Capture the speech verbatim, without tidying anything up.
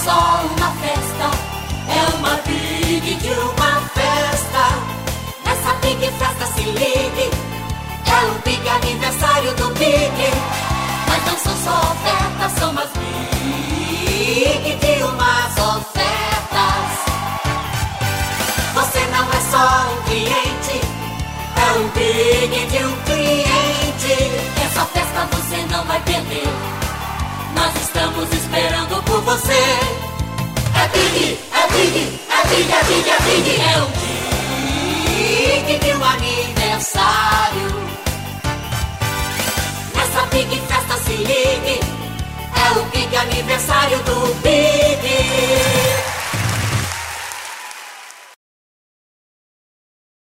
só uma festa, é uma big de uma festa. Nessa big festa se ligue, é o big aniversário do Big. Mas não são só ofertas, são umas big de umas ofertas. Você não é só um cliente, é um big de um cliente. Essa festa você não vai perder, nós estamos esperando por você. É Big!